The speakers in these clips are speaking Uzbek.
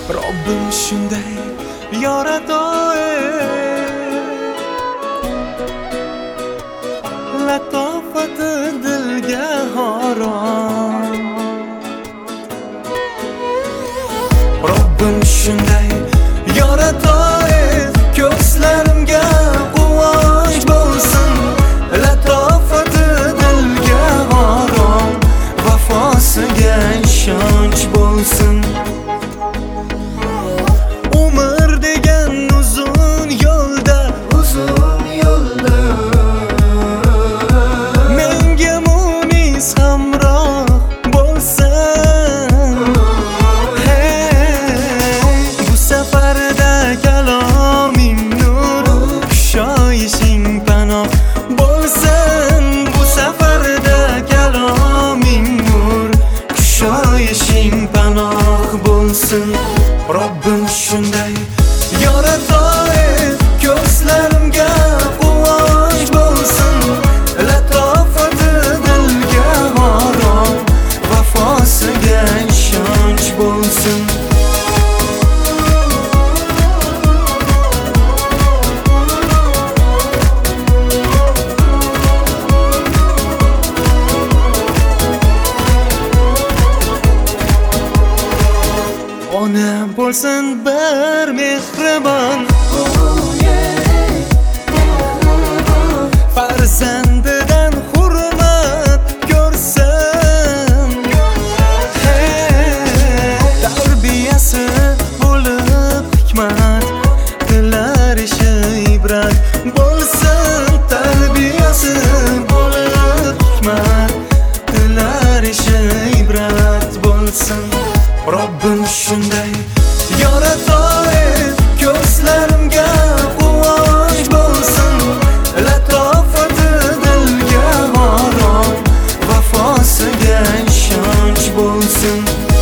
Robbim shunday yaratoy, latofati dilga harom. Robbim shunday yaratoy, ko'zlarimga quvonch bo'lsin. Latofati dilga harom, vafosiga ishonch bo'lsin. Umr degan uzun yo'lda menga munis hamroh bo'lsin. Hey, bu safarda kaloming nur, kushoyishing panoh bo'lsin. Bu safarda kaloming nur, kushoyishing panoh bo'lsin. Robbim shunday yaratoy, ko'zlarimga quvonch bo'lsin. Latofati dilga harom, vafosiga ishonch bo'lsin. Ona bo'lsin bir mehribon, farzandidan hurmat ko'rsin. Tarbiyasi bo'lib hikmat, tilar ishi ibrat bo'lsin. Tarbiyasi bo'lib hikmat, tilar ishi ibrat bo'lsin. Robbim shunday yaratoy, ko'zlarimga quvonch bo'lsin. Latofati dilga harom, vafosiga ishonch bo'lsin.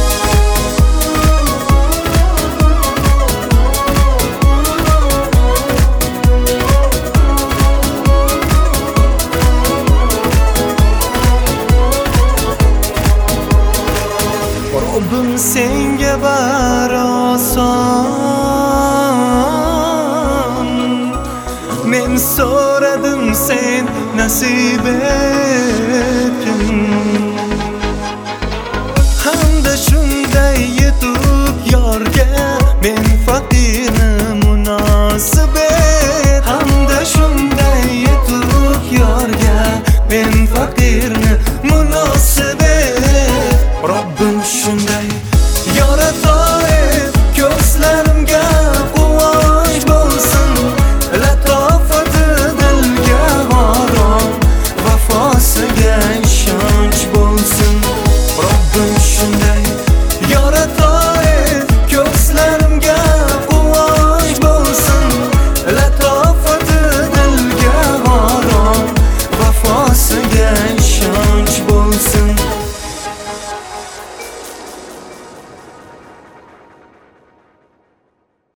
Robbim senga baroson, men so'radim sen nasib etgin. Hamda shunday yetuk yorga men faqirni munosib et. Hamda shunday yetuk yorga men faqirni munosib et. Robbim shunday yaratoy,